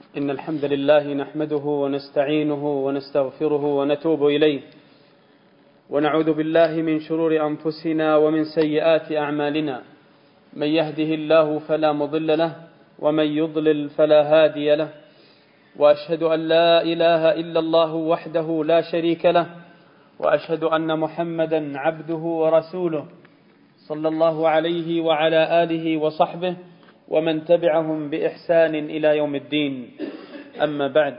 إن الحمد لله نحمده ونستعينه ونستغفره ونتوب إليه، ونعوذ بالله من شرور أنفسنا ومن سيئات أعمالنا. من يهده الله فلا مضل له، ومن يضلل فلا هادي له، وأشهد أن لا إله إلا الله وحده لا شريك له، وأشهد أن محمدا عبده ورسوله صلى الله عليه وعلى آله وصحبه ومن تبعهم بإحسان إلى يوم الدين. أما بعد،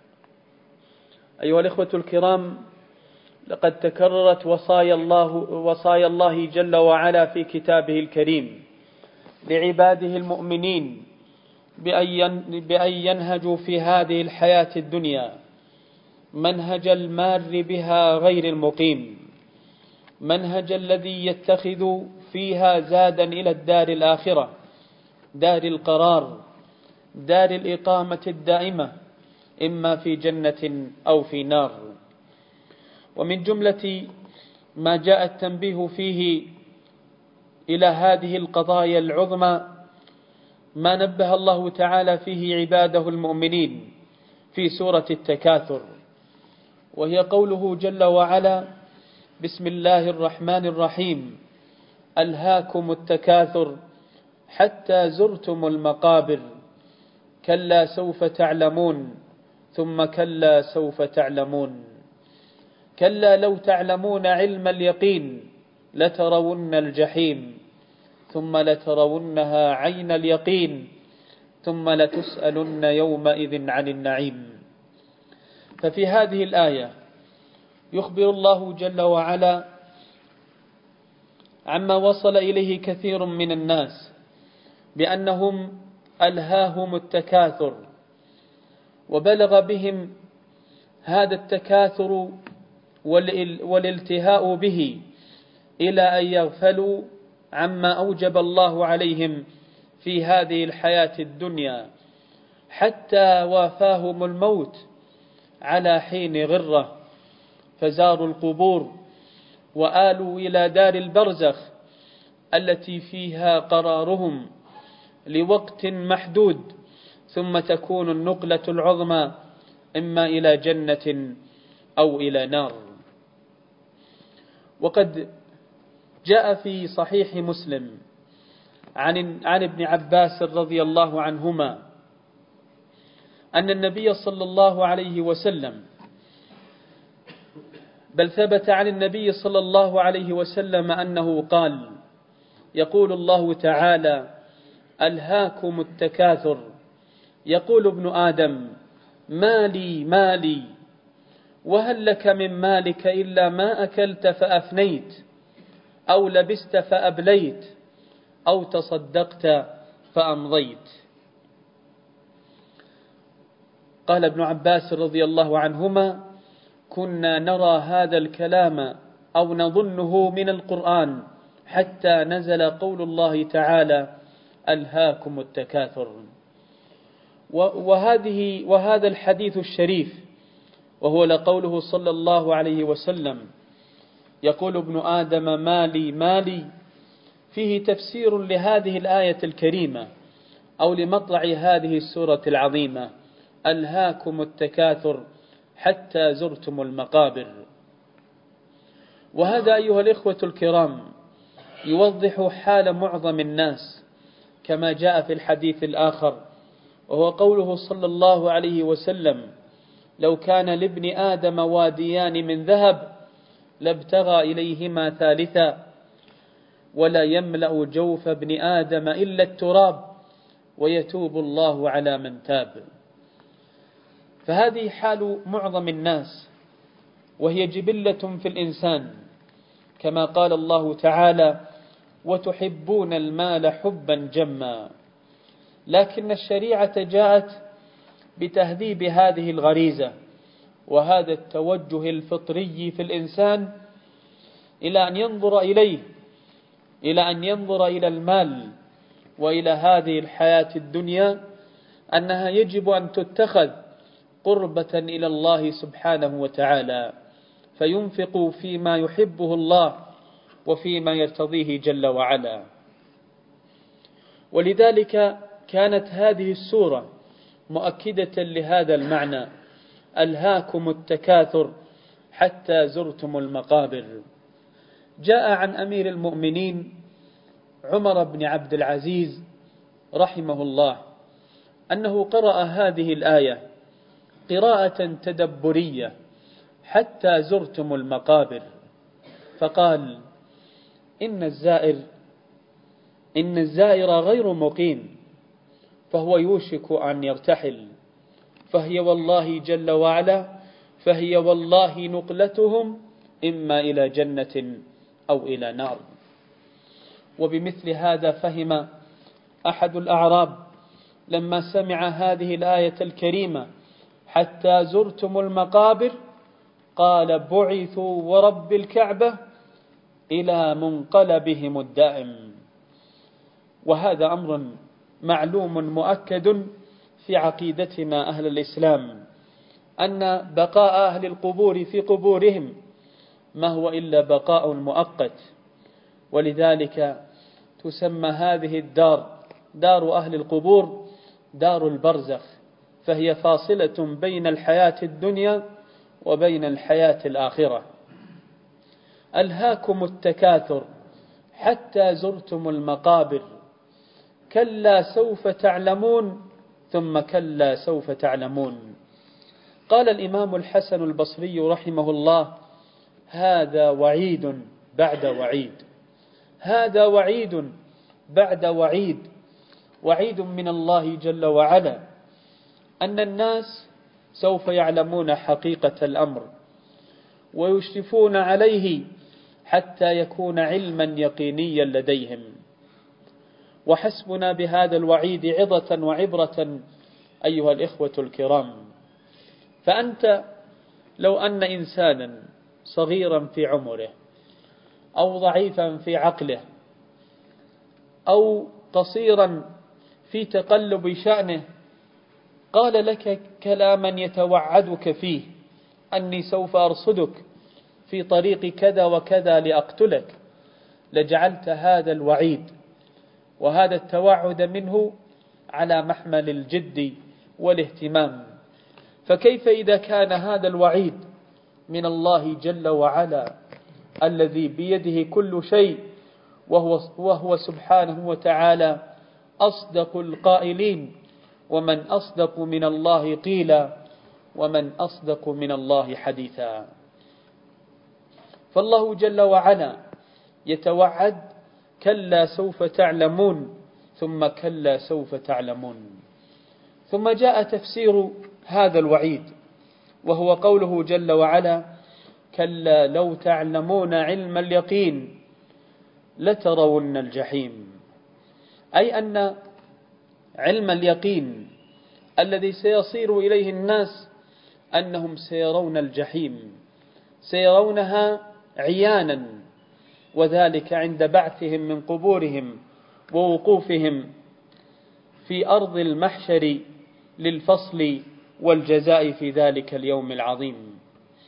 أيها الإخوة الكرام، لقد تكررت وصايا الله جل وعلا في كتابه الكريم لعباده المؤمنين بأن ينهجوا في هذه الحياة الدنيا منهج المار بها غير المقيم، منهج الذي يتخذ فيها زادا إلى الدار الآخرة، دار القرار، دار الإقامة الدائمة، إما في جنة أو في نار. ومن جملة ما جاء التنبيه فيه إلى هذه القضايا العظمى ما نبه الله تعالى فيه عباده المؤمنين في سورة التكاثر، وهي قوله جل وعلا: بسم الله الرحمن الرحيم، ألهاكم التكاثر حتى زرتم المقابر، كلا سوف تعلمون ثم كلا سوف تعلمون، كلا لو تعلمون علم اليقين لترون الجحيم ثم لترونها عين اليقين ثم لتسألن يومئذ عن النعيم. ففي هذه الآية يخبر الله جل وعلا عما وصل إليه كثير من الناس بأنهم ألهاهم التكاثر، وبلغ بهم هذا التكاثر والالتهاء به إلى أن يغفلوا عما أوجب الله عليهم في هذه الحياة الدنيا، حتى وافاهم الموت على حين غرة، فزاروا القبور وآلوا إلى دار البرزخ التي فيها قرارهم لوقت محدود، ثم تكون النقلة العظمى إما إلى جنة أو إلى نار. وقد جاء في صحيح مسلم عن ابن عباس رضي الله عنهما أن النبي صلى الله عليه وسلم، بل ثبت عن النبي صلى الله عليه وسلم أنه قال: يقول الله تعالى: ألهاكم التكاثر، يقول ابن آدم: مالي مالي، وهل لك من مالك إلا ما أكلت فأفنيت، أو لبست فأبليت، أو تصدقت فأمضيت. قال ابن عباس رضي الله عنهما: كنا نرى هذا الكلام أو نظنه من القرآن حتى نزل قول الله تعالى: ألهاكم التكاثر. وهذا الحديث الشريف، وهو لقوله صلى الله عليه وسلم: يقول ابن آدم مالي مالي، فيه تفسير لهذه الآية الكريمة أو لمطلع هذه السورة العظيمة: ألهاكم التكاثر حتى زرتم المقابر. وهذا أيها الإخوة الكرام يوضح حال معظم الناس، كما جاء في الحديث الآخر، وهو قوله صلى الله عليه وسلم: لو كان لابن آدم واديان من ذهب لابتغى إليهما ثالثا، ولا يملأ جوف ابن آدم إلا التراب، ويتوب الله على من تاب. فهذه حال معظم الناس، وهي جبلة في الإنسان، كما قال الله تعالى: وتحبون المال حبا جما. لكن الشريعة جاءت بتهذيب هذه الغريزة وهذا التوجه الفطري في الإنسان إلى أن ينظر إلى المال وإلى هذه الحياة الدنيا أنها يجب أن تتخذ قربة إلى الله سبحانه وتعالى، فينفق فيما يحبه الله وفيما يرتضيه جل وعلا. ولذلك كانت هذه السورة مؤكدة لهذا المعنى: ألهاكم التكاثر حتى زرتم المقابر. جاء عن أمير المؤمنين عمر بن عبد العزيز رحمه الله أنه قرأ هذه الآية قراءة تدبرية: حتى زرتم المقابر، فقال: إن الزائر غير مقيم، فهو يوشك أن يرتحل، فهي والله نقلتهم إما إلى جنة أو إلى نار. وبمثل هذا فهم أحد الأعراب لما سمع هذه الآية الكريمة: حتى زرتم المقابر، قال: بعثوا ورب الكعبة إلى منقلبهم الدائم. وهذا أمر معلوم مؤكد في عقيدتنا أهل الإسلام، أن بقاء أهل القبور في قبورهم ما هو إلا بقاء مؤقت، ولذلك تسمى هذه الدار، دار أهل القبور، دار البرزخ، فهي فاصلة بين الحياة الدنيا وبين الحياة الآخرة. ألهاكم التكاثر حتى زرتم المقابر، كلا سوف تعلمون ثم كلا سوف تعلمون. قال الإمام الحسن البصري رحمه الله: هذا وعيد بعد وعيد، هذا وعيد بعد وعيد، وعيد من الله جل وعلا أن الناس سوف يعلمون حقيقة الأمر ويشرفون عليه حتى يكون علما يقينيا لديهم. وحسبنا بهذا الوعيد عظة وعبرة أيها الإخوة الكرام. فأنت لو أن إنسانا صغيرا في عمره أو ضعيفا في عقله أو قصيرا في تقلب شأنه قال لك كلاما يتوعدك فيه أني سوف أرصدك في طريق كذا وكذا لأقتلك، لجعلت هذا الوعيد وهذا التوعد منه على محمل الجد والاهتمام. فكيف إذا كان هذا الوعيد من الله جل وعلا الذي بيده كل شيء، وهو سبحانه وتعالى أصدق القائلين: ومن أصدق من الله قيلا ومن أصدق من الله حديثا. فالله جل وعلا يتوعد: كلا سوف تعلمون ثم كلا سوف تعلمون. ثم جاء تفسير هذا الوعيد وهو قوله جل وعلا: كلا لو تعلمون علم اليقين لترون الجحيم. أي أن علم اليقين الذي سيصير إليه الناس أنهم سيرون الجحيم، سيرونها عيانا، وذلك عند بعثهم من قبورهم ووقوفهم في أرض المحشر للفصل والجزاء في ذلك اليوم العظيم.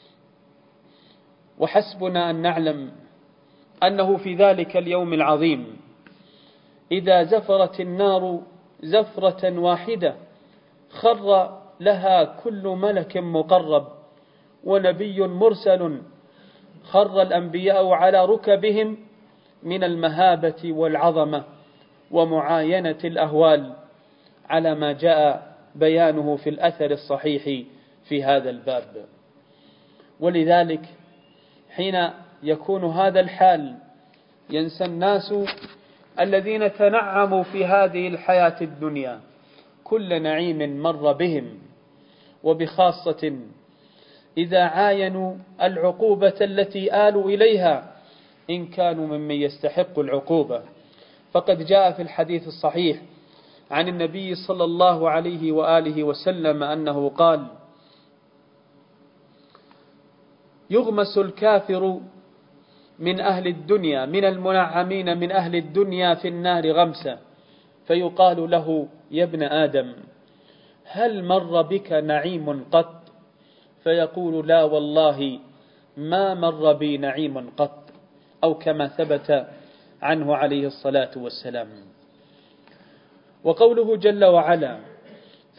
وحسبنا أن نعلم أنه في ذلك اليوم العظيم إذا زفرت النار زفرة واحدة خر لها كل ملك مقرب ونبي مرسل، خر الأنبياء على ركبهم من المهابة والعظمة ومعاينة الأهوال، على ما جاء بيانه في الأثر الصحيح في هذا الباب. ولذلك حين يكون هذا الحال ينسى الناس الذين تنعموا في هذه الحياة الدنيا كل نعيم مر بهم، وبخاصة إذا عاينوا العقوبة التي آلوا إليها إن كانوا ممن يستحق العقوبة. فقد جاء في الحديث الصحيح عن النبي صلى الله عليه وآله وسلم أنه قال: يغمس الكافر من أهل الدنيا، من المنعمين من أهل الدنيا، في النار غمسا، فيقال له: يا ابن آدم هل مر بك نعيم قط؟ فيقول: لا والله ما مر بي نعيم قط، أو كما ثبت عنه عليه الصلاة والسلام. وقوله جل وعلا: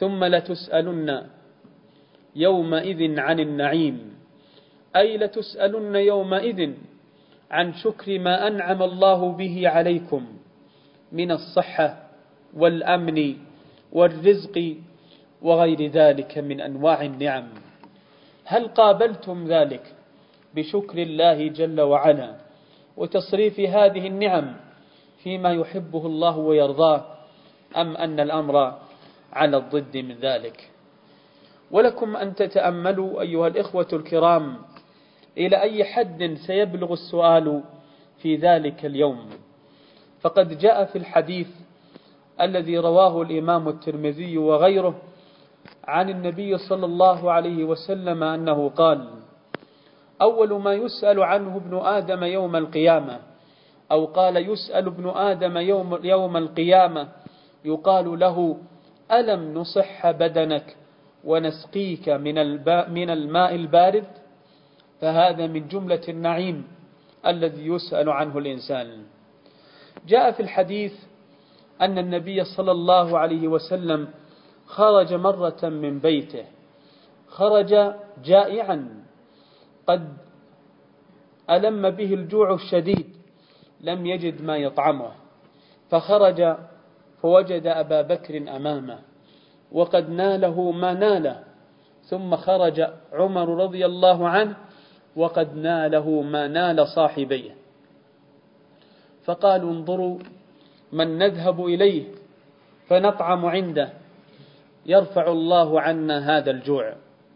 ثم لتسألن يومئذ عن النعيم، أي لتسألن يومئذ عن شكر ما أنعم الله به عليكم من الصحة والأمن والرزق وغير ذلك من أنواع النعم. هل قابلتم ذلك بشكر الله جل وعلا وتصريف هذه النعم فيما يحبه الله ويرضاه، أم أن الأمر على الضد من ذلك؟ ولكم أن تتأملوا أيها الإخوة الكرام إلى أي حد سيبلغ السؤال في ذلك اليوم. فقد جاء في الحديث الذي رواه الإمام الترمذي وغيره عن النبي صلى الله عليه وسلم أنه قال: أول ما يسأل عنه ابن آدم يوم القيامة، أو قال: يسأل ابن آدم يوم القيامة يقال له: ألم نصح بدنك ونسقيك من الماء البارد؟ فهذا من جملة النعيم الذي يسأل عنه الإنسان. جاء في الحديث أن النبي صلى الله عليه وسلم خرج مرة من بيته، خرج جائعا قد ألم به الجوع الشديد، لم يجد ما يطعمه، فخرج فوجد أبا بكر أمامه وقد ناله ما ناله، ثم خرج عمر رضي الله عنه وقد ناله ما نال صاحبيه، فقالوا: انظروا من نذهب إليه فنطعم عنده يرفع الله عنا هذا الجوع.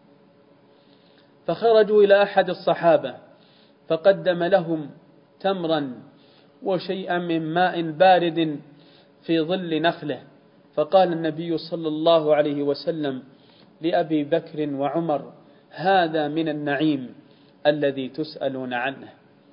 فخرجوا إلى أحد الصحابة فقدم لهم تمرا وشيئا من ماء بارد في ظل نخله، فقال النبي صلى الله عليه وسلم لأبي بكر وعمر: هذا من النعيم الذي تسألون عنه.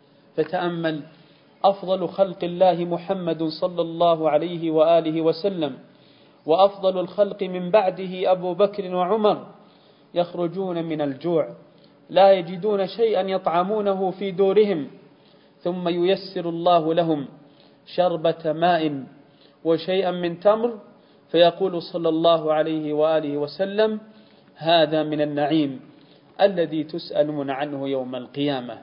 فتأمل أفضل خلق الله محمد صلى الله عليه وآله وسلم، وأفضل الخلق من بعده أبو بكر وعمر، يخرجون من الجوع لا يجدون شيئا يطعمونه في دورهم، ثم ييسر الله لهم شربة ماء وشيئا من تمر، فيقول صلى الله عليه وآله وسلم: هذا من النعيم الذي تسألون عنه يوم القيامة.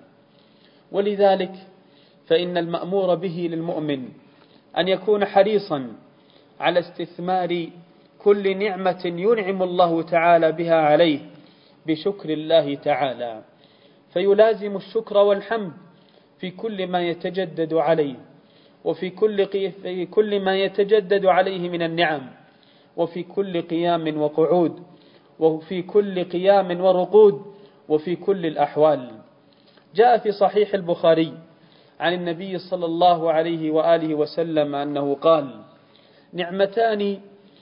ولذلك فإن المأمور به للمؤمن أن يكون حريصا على استثمار كل نعمة ينعم الله تعالى بها عليه بشكر الله تعالى، فيلازم الشكر والحمد في كل ما يتجدد عليه، وفي كل ما يتجدد عليه من النعم، وفي كل قيام وقعود، وفي كل قيام ورقود، وفي كل الأحوال. جاء في صحيح البخاري عن النبي صلى الله عليه وآله وسلم أنه قال: نعمتان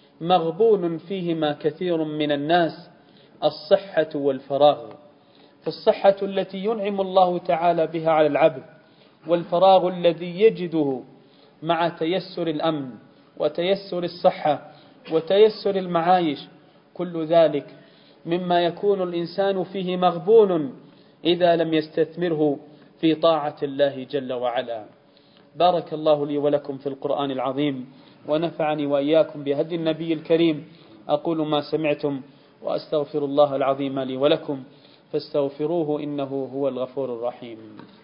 مغبون فيهما كثير من الناس، الصحة والفراغ. فالصحة التي ينعم الله تعالى بها على العبد، والفراغ الذي يجده مع تيسر الأمن وتيسر الصحة وتيسر المعايش، كل ذلك مما يكون الإنسان فيه مغبون إذا لم يستثمره في طاعة الله جل وعلا. بارك الله لي ولكم في القرآن العظيم، ونفعني وإياكم بهدي النبي الكريم. أقول ما سمعتم وأستغفر الله العظيم لي ولكم، فاستغفروه إنه هو الغفور الرحيم.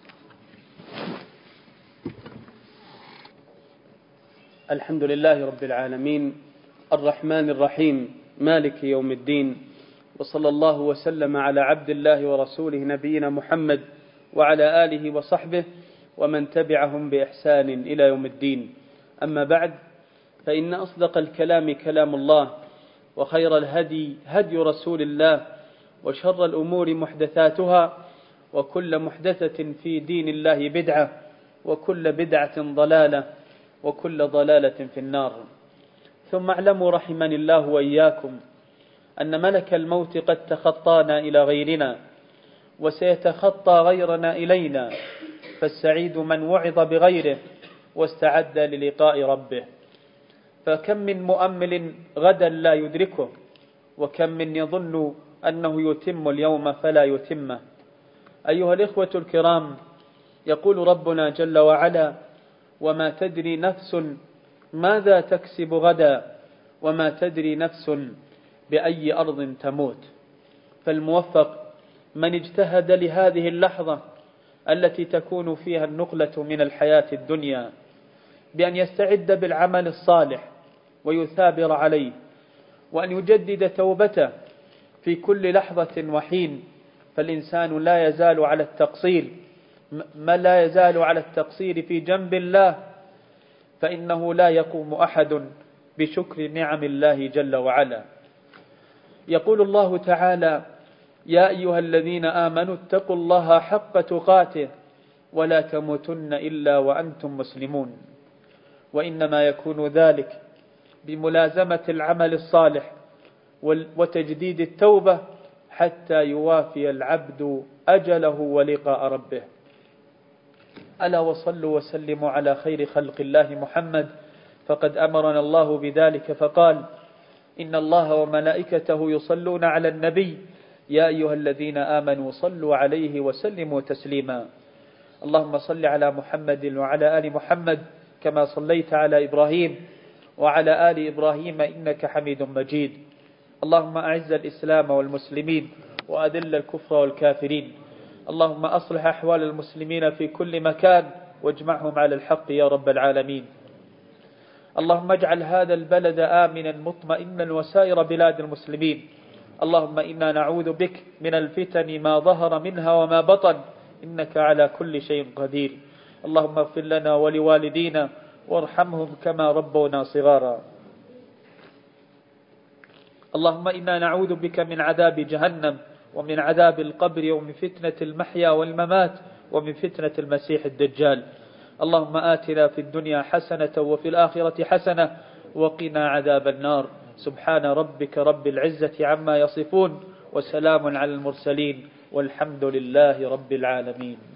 الحمد لله رب العالمين، الرحمن الرحيم، مالك يوم الدين، وصلى الله وسلم على عبد الله ورسوله نبينا محمد وعلى آله وصحبه ومن تبعهم بإحسان إلى يوم الدين. أما بعد، فإن أصدق الكلام كلام الله، وخير الهدي هدي رسول الله، وشر الأمور محدثاتها، وكل محدثة في دين الله بدعة، وكل بدعة ضلالة، وكل ضلالة في النار. ثم اعلموا رحمني الله وإياكم أن ملك الموت قد تخطانا إلى غيرنا، وسيتخطى غيرنا إلينا، فالسعيد من وعظ بغيره واستعد للقاء ربه. فكم من مؤمل غدا لا يدركه، وكم من يظن أنه يتم اليوم فلا يتمه. أيها الإخوة الكرام، يقول ربنا جل وعلا: وما تدري نفس ماذا تكسب غدا، وما تدري نفس بأي أرض تموت. فالموفق من اجتهد لهذه اللحظة التي تكون فيها النقلة من الحياة الدنيا بأن يستعد بالعمل الصالح ويثابر عليه، وأن يجدد توبته في كل لحظة وحين. فالإنسان لا يزال على التقصير في جنب الله، فإنه لا يقوم أحد بشكر نعم الله جل وعلا. يقول الله تعالى: يا أيها الذين آمنوا اتقوا الله حق تقاته ولا تموتن إلا وأنتم مسلمون. وإنما يكون ذلك بملازمة العمل الصالح وتجديد التوبة حتى يوافي العبد أجله ولقاء ربه. ألا وصلوا وسلموا على خير خلق الله محمد، فقد أمرنا الله بذلك فقال: إن الله وملائكته يصلون على النبي يا أيها الذين آمنوا صلوا عليه وسلموا تسليما. اللهم صل على محمد وعلى آل محمد كما صليت على إبراهيم وعلى آل إبراهيم إنك حميد مجيد. اللهم أعز الإسلام والمسلمين وأذل الكفر والكافرين. اللهم أصلح أحوال المسلمين في كل مكان واجمعهم على الحق يا رب العالمين. اللهم اجعل هذا البلد آمنا مطمئنا وسائر بلاد المسلمين. اللهم إنا نعوذ بك من الفتن ما ظهر منها وما بطن، إنك على كل شيء قدير. اللهم اغفر لنا ولوالدينا وارحمهم كما ربونا صغارا. اللهم إنا نعوذ بك من عذاب جهنم ومن عذاب القبر ومن فتنة المحيا والممات ومن فتنة المسيح الدجال. اللهم آتنا في الدنيا حسنة وفي الآخرة حسنة وقنا عذاب النار. سبحان ربك رب العزة عما يصفون وسلام على المرسلين والحمد لله رب العالمين.